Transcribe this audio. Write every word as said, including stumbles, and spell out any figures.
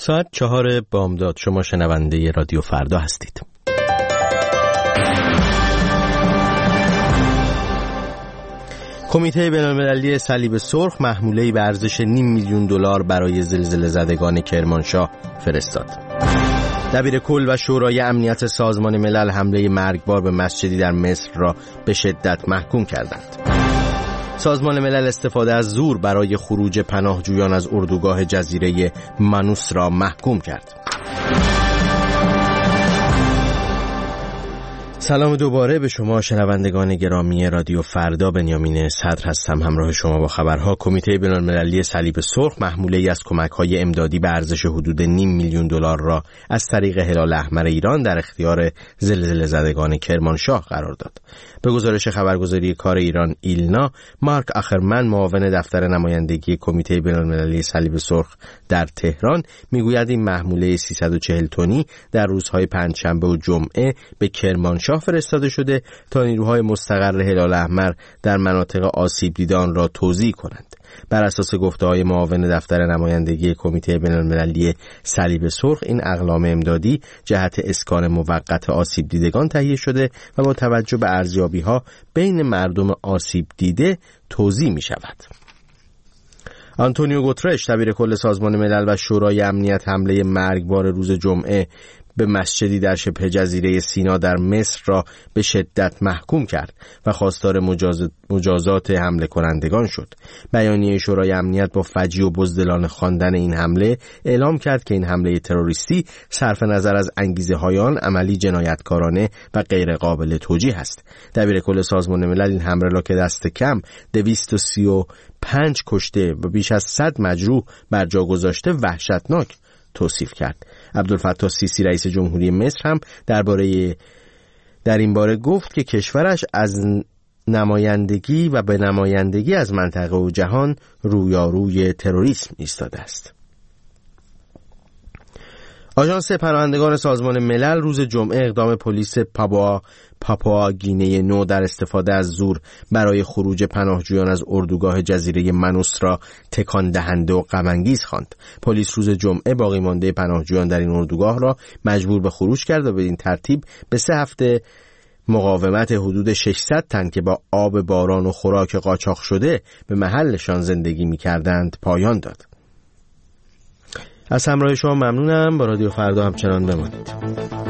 ساعت چهار بامداد. شما شنونده رادیو فردا هستید. کمیته بین‌المللی صلیب سرخ محموله‌ای به ارزش نیم میلیون دلار برای زلزله زدگان کرمانشاه فرستاد. دبیر کل و شورای امنیت سازمان ملل حمله مرگبار به مسجدی در مصر را به شدت محکوم کردند. سازمان ملل استفاده از زور برای خروج پناهجویان از اردوگاه جزیره مانوس را محکوم کرد. سلام دوباره به شما شنوندگان گرامی رادیو فردا. بنیامین صدر هستم، همراه شما با خبرها. کمیته بین‌المللی صلیب سرخ محموله‌ای از کمک‌های امدادی به ارزش حدود نیم میلیون دلار را از طریق هلال احمر ایران در اختیار زلزله زدگان کرمانشاه قرار داد. به گزارش خبرگزاری کار ایران ایلنا، مارک آخرمن، معاون دفتر نمایندگی کمیته بین‌المللی صلیب سرخ در تهران، میگوید این محموله سیصد و چهل تنی در روزهای پنجشنبه و جمعه به کرمانشاه فرستاده شده تا نیروهای مستقر هلال احمر در مناطق آسیب دیده آن را توزیع کنند. بر اساس گفته‌های معاون دفتر نمایندگی کمیته بین‌المللی صلیب سرخ، این اقلام امدادی جهت اسکان موقت آسیب دیدگان تهیه شده و با توجه به ارزیابی‌ها بین مردم آسیب دیده توزیع می‌شود. آنتونیو گوترش، دبیر کل سازمان ملل و شورای امنیت حمله مرگبار روز جمعه به مسجدی در شبه جزیره سینا در مصر را به شدت محکوم کرد و خواستار مجاز... مجازات حمله کنندگان شد. بیانیه شورای امنیت با فجیع و بزدلانه خواندن این حمله اعلام کرد که این حمله تروریستی صرف نظر از انگیزه های آن عملی جنایتکارانه و غیر قابل توجیه است. دبیر کل سازمان ملل این حمله را که دست کم دویست و سی و پنج کشته و بیش از صد مجروح بر جا گذاشته وحشتناک توصیف کرد. عبدالفتاح سیسی رئیس جمهوری مصر هم درباره در این باره گفت که کشورش از نمایندگی و به نمایندگی از منطقه و جهان رویاروی تروریسم ایستاده است. آژانس پناهندگان سازمان ملل روز جمعه اقدام پلیس پاپوا پاپوا گینه نو در استفاده از زور برای خروج پناهجویان از اردوگاه جزیره مانوس را تکان دهنده و غم انگیز خواند. پلیس روز جمعه باقی مانده پناهجویان در این اردوگاه را مجبور به خروج کرد و به این ترتیب به سه هفته مقاومت حدود ششصد تن که با آب باران و خوراک قاچاق شده به محلشان زندگی می‌کردند پایان داد. از همراه شما ممنونم. با رادیو فردا همچنان بمانید.